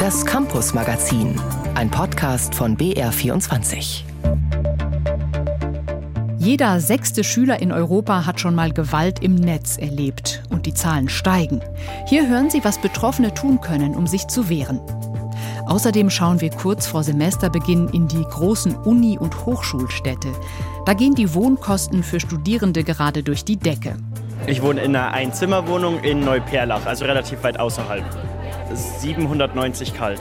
Das Campus-Magazin, ein Podcast von BR24. Jeder 6. Schüler in Europa hat schon mal Gewalt im Netz erlebt. Und die Zahlen steigen. Hier hören Sie, was Betroffene tun können, um sich zu wehren. Außerdem schauen wir kurz vor Semesterbeginn in die großen Uni- und Hochschulstädte. Da gehen die Wohnkosten für Studierende gerade durch die Decke. Ich wohne in einer Einzimmerwohnung in Neuperlach, also relativ weit außerhalb. 790 kalt.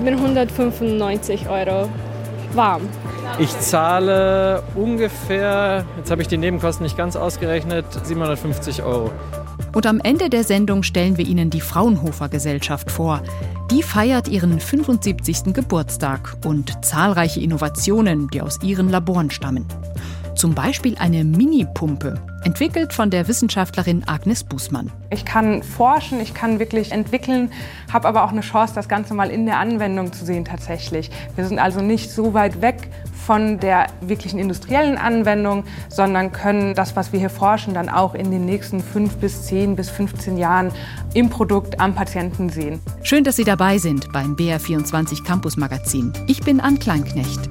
795 € warm. Ich zahle ungefähr, jetzt habe ich die Nebenkosten nicht ganz ausgerechnet, 750 €. Und am Ende der Sendung stellen wir Ihnen die Fraunhofer-Gesellschaft vor. Die feiert ihren 75. Geburtstag und zahlreiche Innovationen, die aus ihren Laboren stammen. Zum Beispiel eine Mini-Pumpe, entwickelt von der Wissenschaftlerin Agnes Bußmann. Ich kann forschen, ich kann wirklich entwickeln, habe aber auch eine Chance, das Ganze mal in der Anwendung zu sehen tatsächlich. Wir sind also nicht so weit weg von der wirklichen industriellen Anwendung, sondern können das, was wir hier forschen, dann auch in den nächsten 5 bis 10 bis 15 Jahren im Produkt am Patienten sehen. Schön, dass Sie dabei sind beim BR24 Campus Magazin. Ich bin Ann Kleinknecht.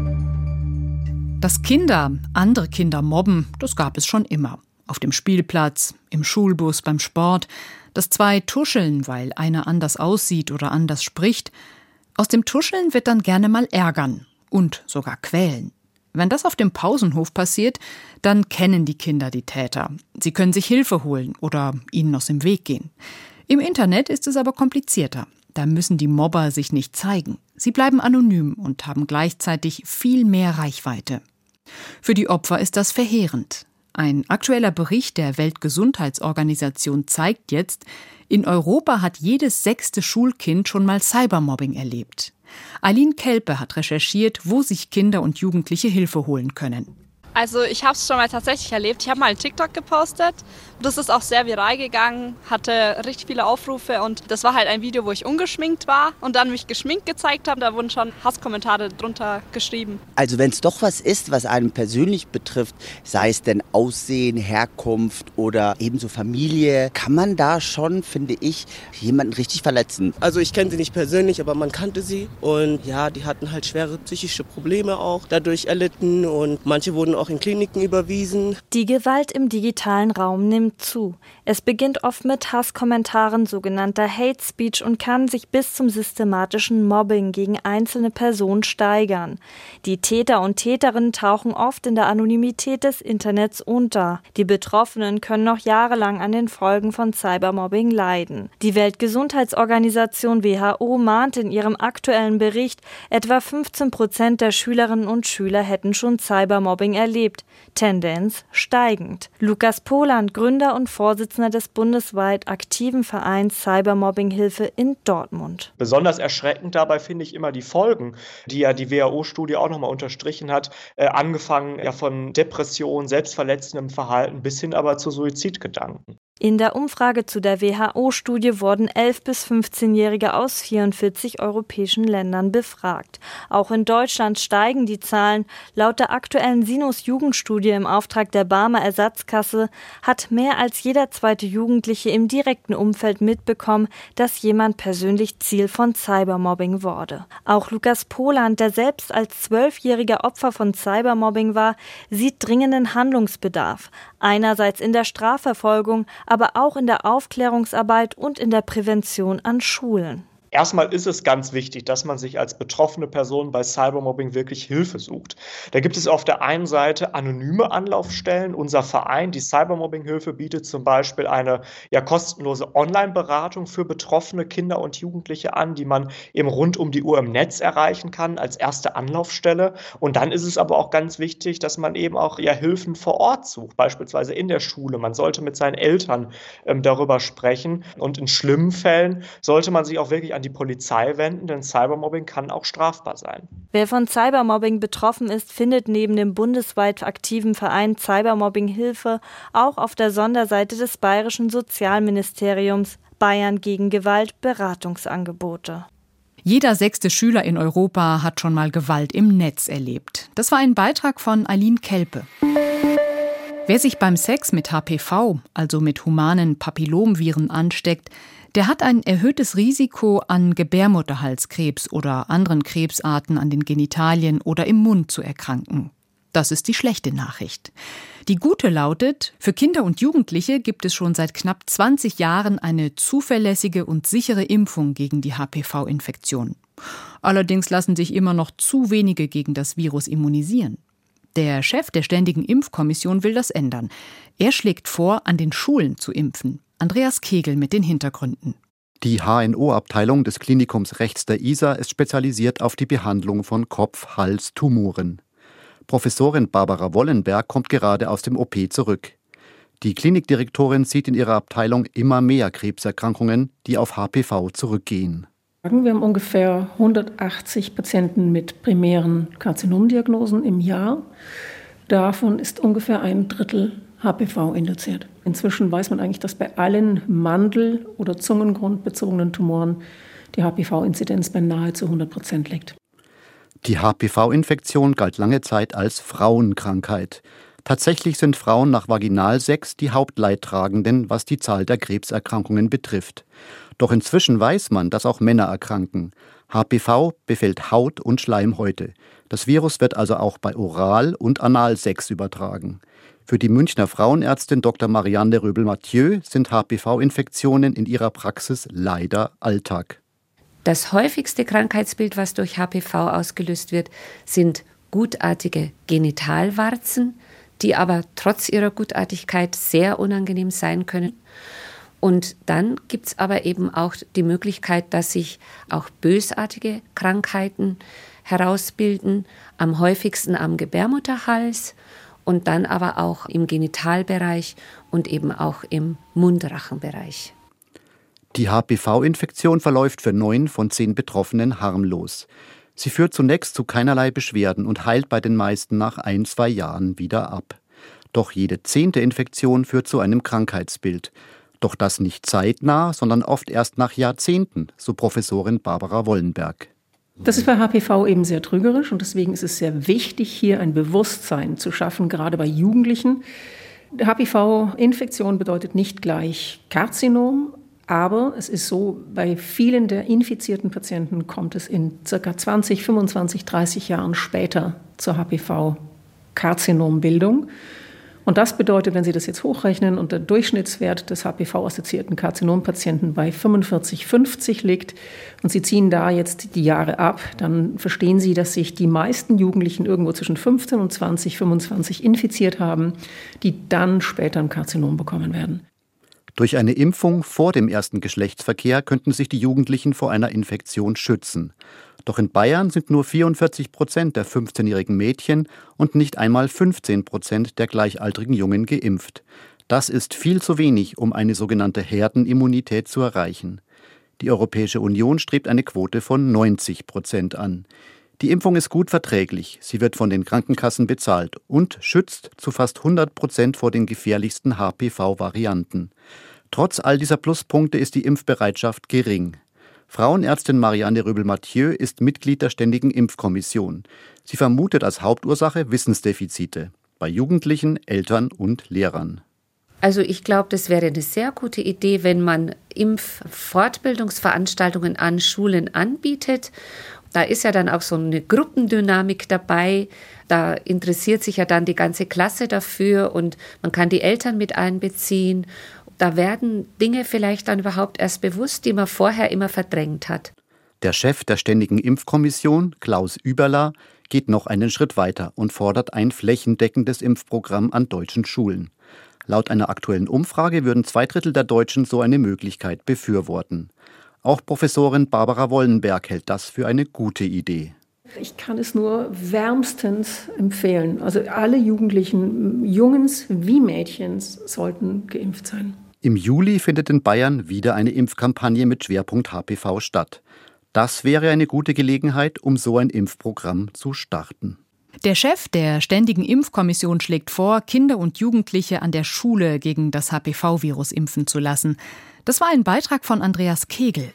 Dass Kinder andere Kinder mobben, das gab es schon immer. Auf dem Spielplatz, im Schulbus, beim Sport. Dass zwei tuscheln, weil einer anders aussieht oder anders spricht. Aus dem Tuscheln wird dann gerne mal ärgern und sogar quälen. Wenn das auf dem Pausenhof passiert, dann kennen die Kinder die Täter. Sie können sich Hilfe holen oder ihnen aus dem Weg gehen. Im Internet ist es aber komplizierter. Da müssen die Mobber sich nicht zeigen. Sie bleiben anonym und haben gleichzeitig viel mehr Reichweite. Für die Opfer ist das verheerend. Ein aktueller Bericht der Weltgesundheitsorganisation zeigt jetzt, in Europa hat jedes 6. Schulkind schon mal Cybermobbing erlebt. Aline Kelpe hat recherchiert, wo sich Kinder und Jugendliche Hilfe holen können. Also ich habe es schon mal tatsächlich erlebt. Ich habe mal einen TikTok gepostet. Das ist auch sehr viral gegangen, hatte richtig viele Aufrufe und das war halt ein Video, wo ich ungeschminkt war und dann mich geschminkt gezeigt habe. Da wurden schon Hasskommentare drunter geschrieben. Also wenn es doch was ist, was einen persönlich betrifft, sei es denn Aussehen, Herkunft oder ebenso Familie, kann man da schon, finde ich, jemanden richtig verletzen. Also ich kenne sie nicht persönlich, aber man kannte sie und ja, die hatten halt schwere psychische Probleme auch dadurch erlitten und manche wurden auch in Kliniken überwiesen. Die Gewalt im digitalen Raum nimmt zu. Es beginnt oft mit Hasskommentaren, sogenannter Hate Speech und kann sich bis zum systematischen Mobbing gegen einzelne Personen steigern. Die Täter und Täterinnen tauchen oft in der Anonymität des Internets unter. Die Betroffenen können noch jahrelang an den Folgen von Cybermobbing leiden. Die Weltgesundheitsorganisation WHO mahnt in ihrem aktuellen Bericht, etwa 15% der Schülerinnen und Schüler hätten schon Cybermobbing erlebt. Tendenz steigend. Lukas Poland, Gründer und Vorsitzender des bundesweit aktiven Vereins Cybermobbing-Hilfe in Dortmund. Besonders erschreckend dabei finde ich immer die Folgen, die ja die WHO-Studie auch nochmal unterstrichen hat, angefangen ja von Depression, selbstverletzendem Verhalten bis hin aber zu Suizidgedanken. In der Umfrage zu der WHO-Studie wurden 11- bis 15-Jährige aus 44 europäischen Ländern befragt. Auch in Deutschland steigen die Zahlen. Laut der aktuellen Sinus-Jugendstudie im Auftrag der Barmer Ersatzkasse hat mehr als jeder zweite Jugendliche im direkten Umfeld mitbekommen, dass jemand persönlich Ziel von Cybermobbing wurde. Auch Lukas Poland, der selbst als 12-jähriger Opfer von Cybermobbing war, sieht dringenden Handlungsbedarf. Einerseits in der Strafverfolgung, aber auch in der Aufklärungsarbeit und in der Prävention an Schulen. Erstmal ist es ganz wichtig, dass man sich als betroffene Person bei Cybermobbing wirklich Hilfe sucht. Da gibt es auf der einen Seite anonyme Anlaufstellen. Unser Verein, die Cybermobbing-Hilfe, bietet zum Beispiel eine kostenlose Online-Beratung für betroffene Kinder und Jugendliche an, die man eben rund um die Uhr im Netz erreichen kann als erste Anlaufstelle. Und dann ist es aber auch ganz wichtig, dass man eben auch Hilfen vor Ort sucht, beispielsweise in der Schule. Man sollte mit seinen Eltern darüber sprechen und in schlimmen Fällen sollte man sich auch wirklich an die Polizei wenden, denn Cybermobbing kann auch strafbar sein. Wer von Cybermobbing betroffen ist, findet neben dem bundesweit aktiven Verein Cybermobbing Hilfe auch auf der Sonderseite des Bayerischen Sozialministeriums Bayern gegen Gewalt Beratungsangebote. Jeder 6. Schüler in Europa hat schon mal Gewalt im Netz erlebt. Das war ein Beitrag von Aline Kelpe. Wer sich beim Sex mit HPV, also mit humanen Papillomviren, ansteckt, Der hat ein erhöhtes Risiko, an Gebärmutterhalskrebs oder anderen Krebsarten an den Genitalien oder im Mund zu erkranken. Das ist die schlechte Nachricht. Die gute lautet, für Kinder und Jugendliche gibt es schon seit knapp 20 Jahren eine zuverlässige und sichere Impfung gegen die HPV-Infektion. Allerdings lassen sich immer noch zu wenige gegen das Virus immunisieren. Der Chef der Ständigen Impfkommission will das ändern. Er schlägt vor, an den Schulen zu impfen. Andreas Kegel mit den Hintergründen. Die HNO-Abteilung des Klinikums rechts der Isar ist spezialisiert auf die Behandlung von Kopf-Hals-Tumoren. Professorin Barbara Wollenberg kommt gerade aus dem OP zurück. Die Klinikdirektorin sieht in ihrer Abteilung immer mehr Krebserkrankungen, die auf HPV zurückgehen. Wir haben ungefähr 180 Patienten mit primären Karzinomdiagnosen im Jahr. Davon ist ungefähr ein Drittel HPV induziert. Inzwischen weiß man eigentlich, dass bei allen Mandel- oder Zungengrundbezogenen Tumoren die HPV-Inzidenz bei nahezu 100% liegt. Die HPV-Infektion galt lange Zeit als Frauenkrankheit. Tatsächlich sind Frauen nach Vaginalsex die Hauptleidtragenden, was die Zahl der Krebserkrankungen betrifft. Doch inzwischen weiß man, dass auch Männer erkranken. HPV befällt Haut und Schleimhäute. Das Virus wird also auch bei Oral- und Analsex übertragen. Für die Münchner Frauenärztin Dr. Marianne Röbel-Mathieu sind HPV-Infektionen in ihrer Praxis leider Alltag. Das häufigste Krankheitsbild, was durch HPV ausgelöst wird, sind gutartige Genitalwarzen, die aber trotz ihrer Gutartigkeit sehr unangenehm sein können. Und dann gibt es aber eben auch die Möglichkeit, dass sich auch bösartige Krankheiten herausbilden, am häufigsten am Gebärmutterhals und dann aber auch im Genitalbereich und eben auch im Mundrachenbereich. Die HPV-Infektion verläuft für 9 von 10 Betroffenen harmlos. Sie führt zunächst zu keinerlei Beschwerden und heilt bei den meisten nach 1-2 Jahren wieder ab. Doch jede 10. Infektion führt zu einem Krankheitsbild. Doch das nicht zeitnah, sondern oft erst nach Jahrzehnten, so Professorin Barbara Wollenberg. Das ist bei HPV eben sehr trügerisch und deswegen ist es sehr wichtig, hier ein Bewusstsein zu schaffen, gerade bei Jugendlichen. HPV-Infektion bedeutet nicht gleich Karzinom, aber es ist so, bei vielen der infizierten Patienten kommt es in ca. 20, 25, 30 Jahren später zur HPV-Karzinombildung. Und das bedeutet, wenn Sie das jetzt hochrechnen und der Durchschnittswert des HPV-assoziierten Karzinompatienten bei 45, 50 liegt und Sie ziehen da jetzt die Jahre ab, dann verstehen Sie, dass sich die meisten Jugendlichen irgendwo zwischen 15 und 20, 25 infiziert haben, die dann später ein Karzinom bekommen werden. Durch eine Impfung vor dem ersten Geschlechtsverkehr könnten sich die Jugendlichen vor einer Infektion schützen. Doch in Bayern sind nur 44% der 15-jährigen Mädchen und nicht einmal 15% der gleichaltrigen Jungen geimpft. Das ist viel zu wenig, um eine sogenannte Herdenimmunität zu erreichen. Die Europäische Union strebt eine Quote von 90% an. Die Impfung ist gut verträglich, sie wird von den Krankenkassen bezahlt und schützt zu fast 100% vor den gefährlichsten HPV-Varianten. Trotz all dieser Pluspunkte ist die Impfbereitschaft gering. Frauenärztin Marianne Röbel-Mathieu ist Mitglied der Ständigen Impfkommission. Sie vermutet als Hauptursache Wissensdefizite bei Jugendlichen, Eltern und Lehrern. Also ich glaube, das wäre eine sehr gute Idee, wenn man Impffortbildungsveranstaltungen an Schulen anbietet. Da ist ja dann auch so eine Gruppendynamik dabei. Da interessiert sich ja dann die ganze Klasse dafür und man kann die Eltern mit einbeziehen. Da werden Dinge vielleicht dann überhaupt erst bewusst, die man vorher immer verdrängt hat. Der Chef der Ständigen Impfkommission, Klaus Überler, geht noch einen Schritt weiter und fordert ein flächendeckendes Impfprogramm an deutschen Schulen. Laut einer aktuellen Umfrage würden 2/3 der Deutschen so eine Möglichkeit befürworten. Auch Professorin Barbara Wollenberg hält das für eine gute Idee. Ich kann es nur wärmstens empfehlen. Also alle Jugendlichen, Jungs wie Mädchens, sollten geimpft sein. Im Juli findet in Bayern wieder eine Impfkampagne mit Schwerpunkt HPV statt. Das wäre eine gute Gelegenheit, um so ein Impfprogramm zu starten. Der Chef der Ständigen Impfkommission schlägt vor, Kinder und Jugendliche an der Schule gegen das HPV-Virus impfen zu lassen. Das war ein Beitrag von Andreas Kegel.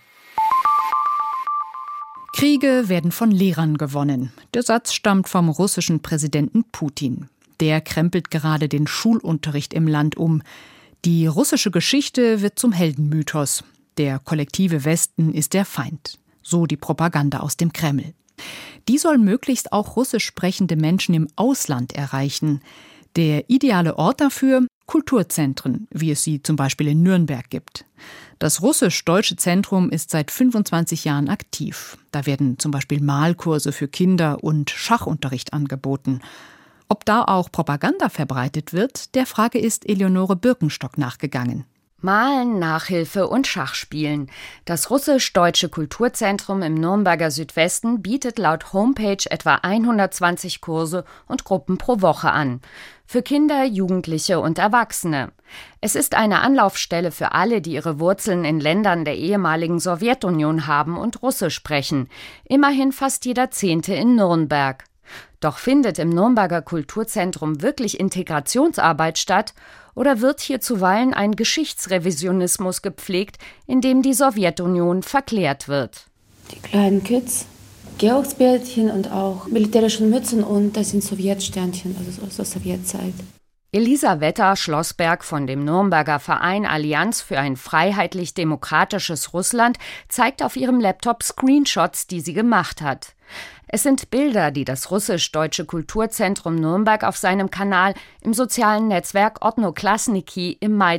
Kriege werden von Lehrern gewonnen. Der Satz stammt vom russischen Präsidenten Putin. Der krempelt gerade den Schulunterricht im Land um. Die russische Geschichte wird zum Heldenmythos. der kollektive Westen ist der Feind. So die Propaganda aus dem Kreml. Die soll möglichst auch russisch sprechende Menschen im Ausland erreichen. Der ideale Ort dafür? Kulturzentren, wie es sie zum Beispiel in Nürnberg gibt. Das russisch-deutsche Zentrum ist seit 25 Jahren aktiv. Da werden zum Beispiel Malkurse für Kinder und Schachunterricht angeboten. Ob da auch Propaganda verbreitet wird, der Frage ist Eleonore Birkenstock nachgegangen. Malen, Nachhilfe und Schachspielen. Das russisch-deutsche Kulturzentrum im Nürnberger Südwesten bietet laut Homepage etwa 120 Kurse und Gruppen pro Woche an. Für Kinder, Jugendliche und Erwachsene. Es ist eine Anlaufstelle für alle, die ihre Wurzeln in Ländern der ehemaligen Sowjetunion haben und Russisch sprechen. Immerhin fast jeder 10. in Nürnberg. Doch findet im Nürnberger Kulturzentrum wirklich Integrationsarbeit statt? Oder wird hier zuweilen ein Geschichtsrevisionismus gepflegt, in dem die Sowjetunion verklärt wird? Die kleinen Kids, Georgsbärtchen und auch militärische Mützen und das sind Sowjetsternchen, also aus der Sowjetzeit. Elisaweta Schlossberg von dem Nürnberger Verein Allianz für ein freiheitlich-demokratisches Russland zeigt auf ihrem Laptop Screenshots, die sie gemacht hat. Es sind Bilder, die das russisch-deutsche Kulturzentrum Nürnberg auf seinem Kanal im sozialen Netzwerk Odnoklasniki im Mai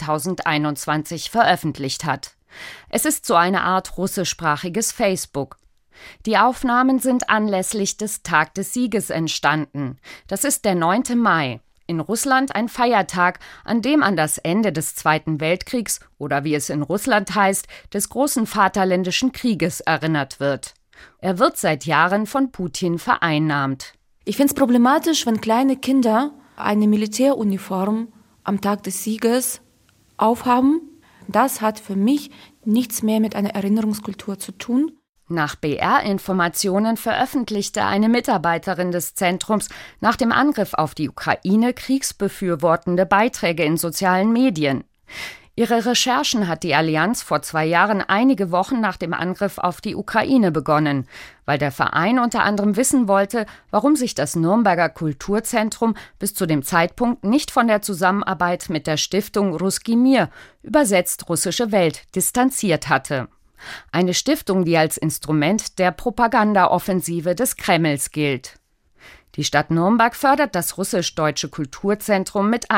2021 veröffentlicht hat. Es ist so eine Art russischsprachiges Facebook. Die Aufnahmen sind anlässlich des Tag des Sieges entstanden. Das ist der 9. Mai. In Russland ein Feiertag, an dem an das Ende des Zweiten Weltkriegs oder wie es in Russland heißt, des großen Vaterländischen Krieges erinnert wird. Er wird seit Jahren von Putin vereinnahmt. Ich finde es problematisch, wenn kleine Kinder eine Militäruniform am Tag des Sieges aufhaben. Das hat für mich nichts mehr mit einer Erinnerungskultur zu tun. Nach BR-Informationen veröffentlichte eine Mitarbeiterin des Zentrums nach dem Angriff auf die Ukraine kriegsbefürwortende Beiträge in sozialen Medien. Ihre Recherchen hat die Allianz vor 2 Jahren einige Wochen nach dem Angriff auf die Ukraine begonnen, weil der Verein unter anderem wissen wollte, warum sich das Nürnberger Kulturzentrum bis zu dem Zeitpunkt nicht von der Zusammenarbeit mit der Stiftung Russki Mir, übersetzt Russische Welt, distanziert hatte. Eine Stiftung, die als Instrument der Propagandaoffensive des Kremls gilt. Die Stadt Nürnberg fördert das russisch-deutsche Kulturzentrum mit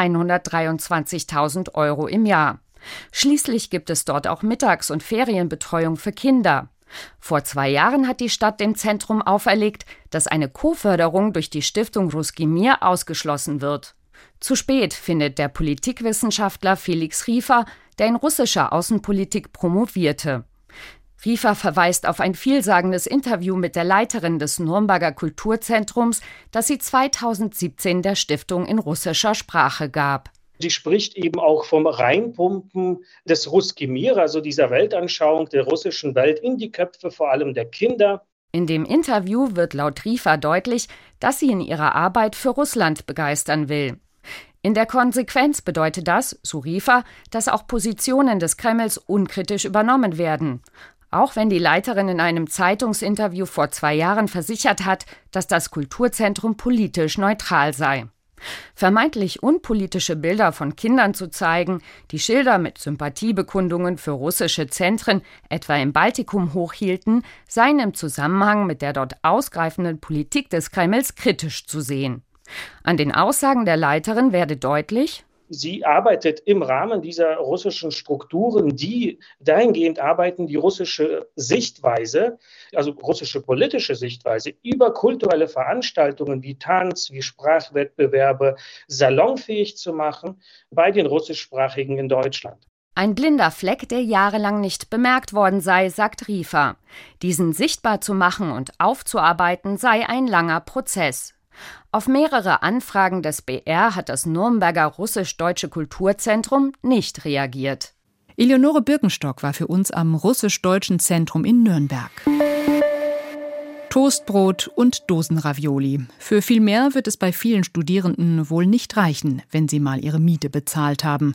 123.000 € im Jahr. Schließlich gibt es dort auch Mittags- und Ferienbetreuung für Kinder. Vor 2 Jahren hat die Stadt dem Zentrum auferlegt, dass eine Co-Förderung durch die Stiftung Russki Mir ausgeschlossen wird. Zu spät, findet der Politikwissenschaftler Felix Riefer, der in russischer Außenpolitik promovierte. Riefer verweist auf ein vielsagendes Interview mit der Leiterin des Nürnberger Kulturzentrums, das sie 2017 der Stiftung in russischer Sprache gab. Sie spricht eben auch vom Reinpumpen des Russki Mir, also dieser Weltanschauung der russischen Welt, in die Köpfe vor allem der Kinder. In dem Interview wird laut Riefer deutlich, dass sie in ihrer Arbeit für Russland begeistern will. In der Konsequenz bedeutet das, so Riefer, dass auch Positionen des Kremls unkritisch übernommen werden. Auch wenn die Leiterin in einem Zeitungsinterview vor 2 Jahren versichert hat, dass das Kulturzentrum politisch neutral sei. Vermeintlich unpolitische Bilder von Kindern zu zeigen, die Schilder mit Sympathiebekundungen für russische Zentren, etwa im Baltikum, hochhielten, seien im Zusammenhang mit der dort ausgreifenden Politik des Kremls kritisch zu sehen. An den Aussagen der Leiterin werde deutlich: Sie arbeitet im Rahmen dieser russischen Strukturen, die dahingehend arbeiten, die russische Sichtweise, also russische politische Sichtweise, über kulturelle Veranstaltungen wie Tanz, wie Sprachwettbewerbe salonfähig zu machen bei den Russischsprachigen in Deutschland. Ein blinder Fleck, der jahrelang nicht bemerkt worden sei, sagt Riefer. Diesen sichtbar zu machen und aufzuarbeiten sei ein langer Prozess. Auf mehrere Anfragen des BR hat das Nürnberger russisch-deutsche Kulturzentrum nicht reagiert. Eleonore Birkenstock war für uns am russisch-deutschen Zentrum in Nürnberg. Toastbrot und Dosenravioli. Für viel mehr wird es bei vielen Studierenden wohl nicht reichen, wenn sie mal ihre Miete bezahlt haben.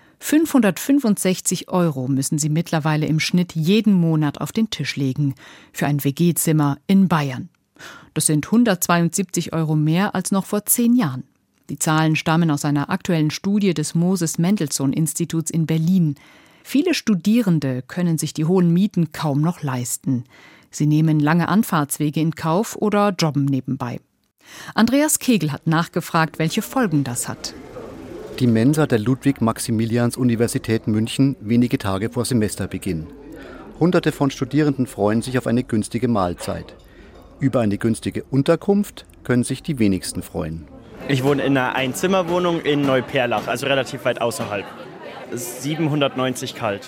565 € müssen sie mittlerweile im Schnitt jeden Monat auf den Tisch legen. Für ein WG-Zimmer in Bayern. Das sind 172 € mehr als noch vor 10 Jahren. Die Zahlen stammen aus einer aktuellen Studie des Moses Mendelssohn Instituts in Berlin. Viele Studierende können sich die hohen Mieten kaum noch leisten. Sie nehmen lange Anfahrtswege in Kauf oder jobben nebenbei. Andreas Kegel hat nachgefragt, welche Folgen das hat. Die Mensa der Ludwig-Maximilians-Universität München wenige Tage vor Semesterbeginn. Hunderte von Studierenden freuen sich auf eine günstige Mahlzeit. Über eine günstige Unterkunft können sich die wenigsten freuen. Ich wohne in einer Einzimmerwohnung in Neuperlach, also relativ weit außerhalb. 790 kalt.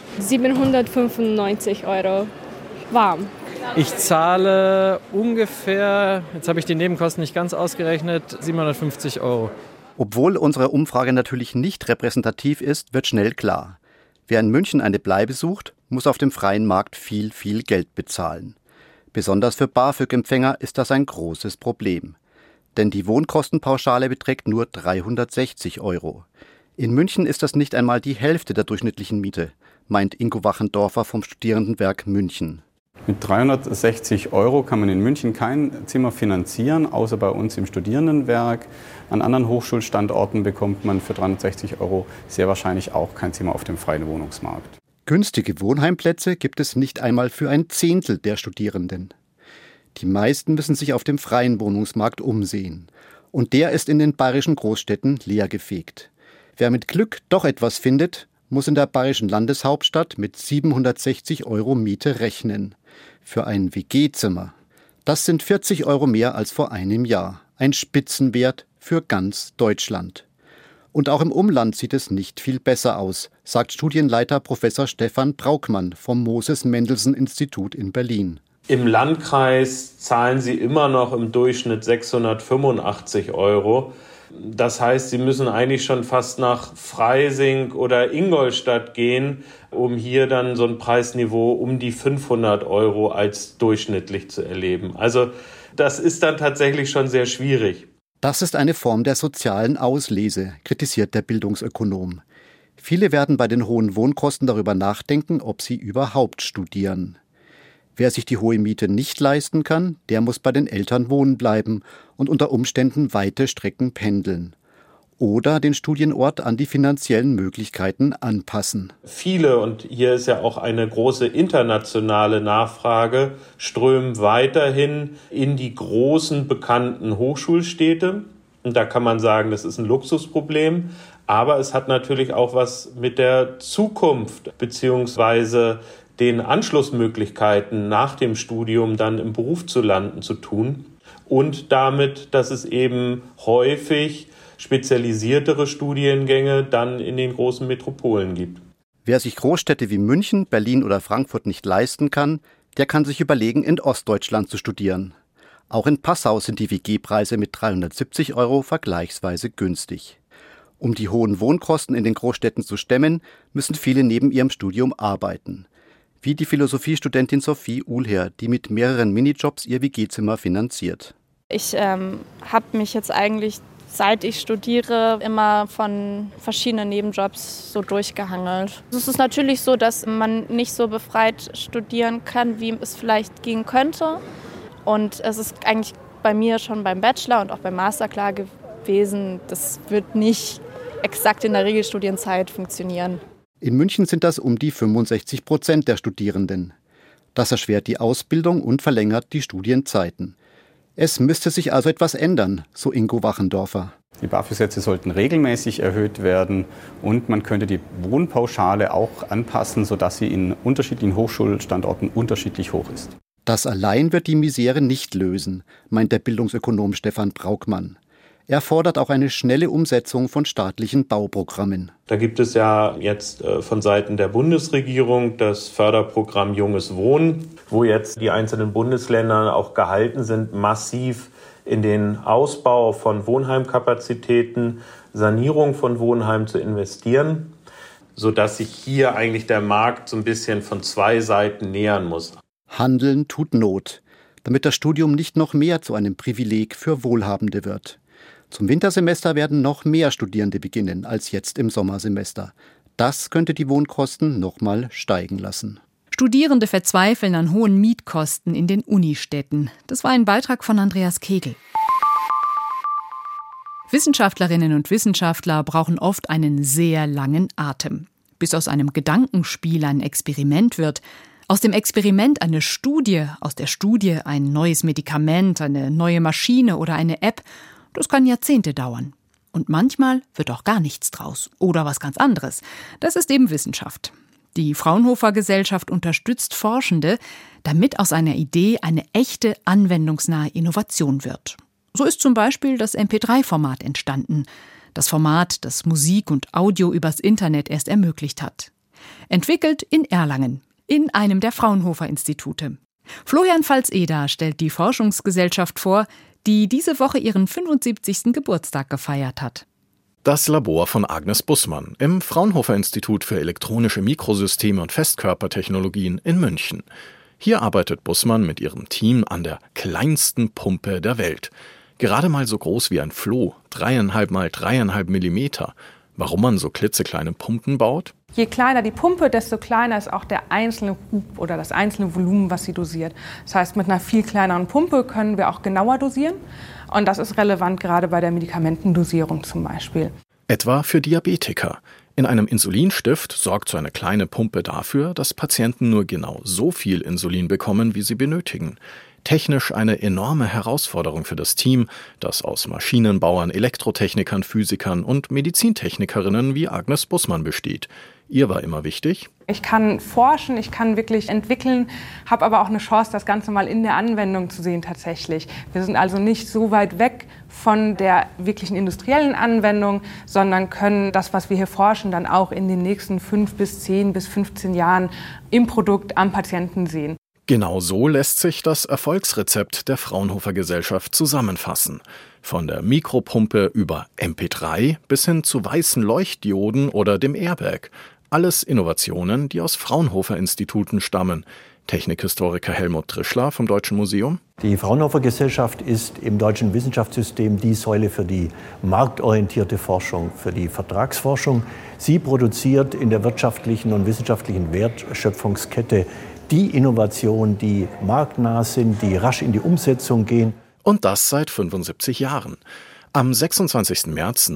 795 € warm. Ich zahle ungefähr, jetzt habe ich die Nebenkosten nicht ganz ausgerechnet, 750 €. Obwohl unsere Umfrage natürlich nicht repräsentativ ist, wird schnell klar. Wer in München eine Bleibe sucht, muss auf dem freien Markt viel Geld bezahlen. Besonders für BAföG-Empfänger ist das ein großes Problem. Denn die Wohnkostenpauschale beträgt nur 360 €. In München ist das nicht einmal die Hälfte der durchschnittlichen Miete, meint Ingo Wachendorfer vom Studierendenwerk München. Mit 360 € kann man in München kein Zimmer finanzieren, außer bei uns im Studierendenwerk. An anderen Hochschulstandorten bekommt man für 360 € sehr wahrscheinlich auch kein Zimmer auf dem freien Wohnungsmarkt. Günstige Wohnheimplätze gibt es nicht einmal für ein Zehntel der Studierenden. Die meisten müssen sich auf dem freien Wohnungsmarkt umsehen. Und der ist in den bayerischen Großstädten leergefegt. Wer mit Glück doch etwas findet, muss in der bayerischen Landeshauptstadt mit 760 € Miete rechnen. Für ein WG-Zimmer. Das sind 40 € mehr als vor einem Jahr. Ein Spitzenwert für ganz Deutschland. Und auch im Umland sieht es nicht viel besser aus, sagt Studienleiter Professor Stefan Braukmann vom Moses-Mendelssohn-Institut in Berlin. Im Landkreis zahlen sie immer noch im Durchschnitt 685 €. Das heißt, sie müssen eigentlich schon fast nach Freising oder Ingolstadt gehen, um hier dann so ein Preisniveau um die 500 € als durchschnittlich zu erleben. Also das ist dann tatsächlich schon sehr schwierig. Das ist eine Form der sozialen Auslese, kritisiert der Bildungsökonom. Viele werden bei den hohen Wohnkosten darüber nachdenken, ob sie überhaupt studieren. Wer sich die hohe Miete nicht leisten kann, der muss bei den Eltern wohnen bleiben und unter Umständen weite Strecken pendeln. Oder den Studienort an die finanziellen Möglichkeiten anpassen. Viele, und hier ist ja auch eine große internationale Nachfrage, strömen weiterhin in die großen bekannten Hochschulstädte. Und da kann man sagen, das ist ein Luxusproblem. Aber es hat natürlich auch was mit der Zukunft bzw. den Anschlussmöglichkeiten nach dem Studium dann im Beruf zu landen zu tun. Und damit, dass es eben häufig spezialisiertere Studiengänge dann in den großen Metropolen gibt. Wer sich Großstädte wie München, Berlin oder Frankfurt nicht leisten kann, der kann sich überlegen, in Ostdeutschland zu studieren. Auch in Passau sind die WG-Preise mit 370 € vergleichsweise günstig. Um die hohen Wohnkosten in den Großstädten zu stemmen, müssen viele neben ihrem Studium arbeiten. Wie die Philosophiestudentin Sophie Uhlher, die mit mehreren Minijobs ihr WG-Zimmer finanziert. Ich habe mich jetzt eigentlich, seit ich studiere, immer von verschiedenen Nebenjobs so durchgehangelt. Es ist natürlich so, dass man nicht so befreit studieren kann, wie es vielleicht gehen könnte. Und es ist eigentlich bei mir schon beim Bachelor und auch beim Master klar gewesen, das wird nicht exakt in der Regelstudienzeit funktionieren. In München sind das um die 65% der Studierenden. Das erschwert die Ausbildung und verlängert die Studienzeiten. Es müsste sich also etwas ändern, so Ingo Wachendorfer. Die BAföG-Sätze sollten regelmäßig erhöht werden und man könnte die Wohnpauschale auch anpassen, sodass sie in unterschiedlichen Hochschulstandorten unterschiedlich hoch ist. Das allein wird die Misere nicht lösen, meint der Bildungsökonom Stefan Braukmann. Er fordert auch eine schnelle Umsetzung von staatlichen Bauprogrammen. Da gibt es ja jetzt von Seiten der Bundesregierung das Förderprogramm Junges Wohnen, wo jetzt die einzelnen Bundesländer auch gehalten sind, massiv in den Ausbau von Wohnheimkapazitäten, Sanierung von Wohnheimen zu investieren, sodass sich hier eigentlich der Markt so ein bisschen von zwei Seiten nähern muss. Handeln tut Not, damit das Studium nicht noch mehr zu einem Privileg für Wohlhabende wird. Zum Wintersemester werden noch mehr Studierende beginnen als jetzt im Sommersemester. Das könnte die Wohnkosten nochmal steigen lassen. Studierende verzweifeln an hohen Mietkosten in den Unistädten. Das war ein Beitrag von Andreas Kegel. Wissenschaftlerinnen und Wissenschaftler brauchen oft einen sehr langen Atem. bis aus einem Gedankenspiel ein Experiment wird, aus dem Experiment eine Studie, aus der Studie ein neues Medikament, eine neue Maschine oder eine App, das kann Jahrzehnte dauern. Und manchmal wird auch gar nichts draus oder was ganz anderes. Das ist eben Wissenschaft. Die Fraunhofer Gesellschaft unterstützt Forschende, damit aus einer Idee eine echte anwendungsnahe Innovation wird. So ist zum Beispiel das MP3-Format entstanden. Das Format, das Musik und Audio übers Internet erst ermöglicht hat. Entwickelt in Erlangen, in einem der Fraunhofer-Institute. Florian Pfalz-Eder stellt die Forschungsgesellschaft vor, die diese Woche ihren 75. Geburtstag gefeiert hat. Das Labor von Agnes Bussmann im Fraunhofer-Institut für elektronische Mikrosysteme und Festkörpertechnologien in München. Hier arbeitet Bussmann mit ihrem Team an der kleinsten Pumpe der Welt. Gerade mal so groß wie ein Floh, 3,5 mal 3,5 Millimeter. Warum man so klitzekleine Pumpen baut? Je kleiner die Pumpe, desto kleiner ist auch der einzelne Hub oder das einzelne Volumen, was sie dosiert. Das heißt, mit einer viel kleineren Pumpe können wir auch genauer dosieren. Und das ist relevant gerade bei der Medikamentendosierung zum Beispiel. Etwa für Diabetiker. In einem Insulinstift sorgt so eine kleine Pumpe dafür, dass Patienten nur genau so viel Insulin bekommen, wie sie benötigen. Technisch eine enorme Herausforderung für das Team, das aus Maschinenbauern, Elektrotechnikern, Physikern und Medizintechnikerinnen wie Agnes Bussmann besteht. Ihr war immer wichtig: Ich kann forschen, ich kann wirklich entwickeln, habe aber auch eine Chance, das Ganze mal in der Anwendung zu sehen tatsächlich. Wir sind also nicht so weit weg von der wirklichen industriellen Anwendung, sondern können das, was wir hier forschen, dann auch in den nächsten 5 bis 10 bis 15 Jahren im Produkt am Patienten sehen. Genau so lässt sich das Erfolgsrezept der Fraunhofer Gesellschaft zusammenfassen. Von der Mikropumpe über MP3 bis hin zu weißen Leuchtdioden oder dem Airbag. Alles Innovationen, die aus Fraunhofer-Instituten stammen. Technikhistoriker Helmut Trischler vom Deutschen Museum. Die Fraunhofer Gesellschaft ist im deutschen Wissenschaftssystem die Säule für die marktorientierte Forschung, für die Vertragsforschung. Sie produziert in der wirtschaftlichen und wissenschaftlichen Wertschöpfungskette die Innovationen, die marktnah sind, die rasch in die Umsetzung gehen. Und das seit 75 Jahren. Am 26. März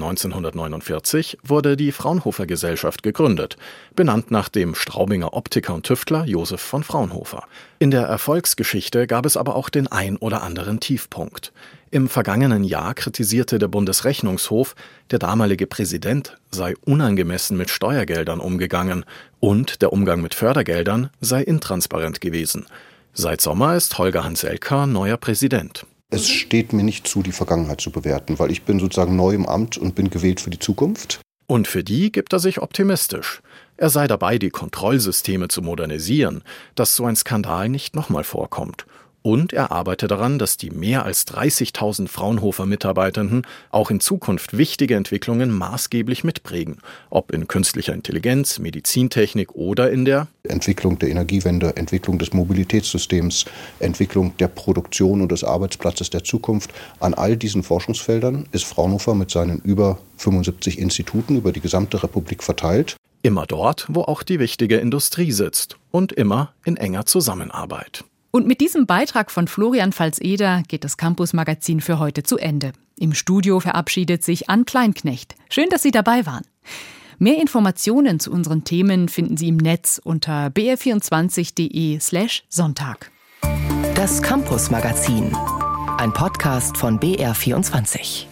1949 wurde die Fraunhofer Gesellschaft gegründet, benannt nach dem Straubinger Optiker und Tüftler Josef von Fraunhofer. In der Erfolgsgeschichte gab es aber auch den ein oder anderen Tiefpunkt. Im vergangenen Jahr kritisierte der Bundesrechnungshof, der damalige Präsident sei unangemessen mit Steuergeldern umgegangen und der Umgang mit Fördergeldern sei intransparent gewesen. Seit Sommer ist Holger Hanselka neuer Präsident. Es steht mir nicht zu, die Vergangenheit zu bewerten, weil ich bin sozusagen neu im Amt und bin gewählt für die Zukunft. Und für die gibt er sich optimistisch. Er sei dabei, die Kontrollsysteme zu modernisieren, dass so ein Skandal nicht nochmal vorkommt. Und er arbeite daran, dass die mehr als 30.000 Fraunhofer-Mitarbeitenden auch in Zukunft wichtige Entwicklungen maßgeblich mitprägen. Ob in künstlicher Intelligenz, Medizintechnik oder in der Entwicklung der Energiewende, Entwicklung des Mobilitätssystems, Entwicklung der Produktion und des Arbeitsplatzes der Zukunft. An all diesen Forschungsfeldern ist Fraunhofer mit seinen über 75 Instituten über die gesamte Republik verteilt. Immer dort, wo auch die wichtige Industrie sitzt. Und immer in enger Zusammenarbeit. Und mit diesem Beitrag von Florian Pfalz-Eder geht das Campus-Magazin für heute zu Ende. Im Studio verabschiedet sich Ann Kleinknecht. Schön, dass Sie dabei waren. Mehr Informationen zu unseren Themen finden Sie im Netz unter br24.de/Sonntag. Das Campus-Magazin, ein Podcast von BR24.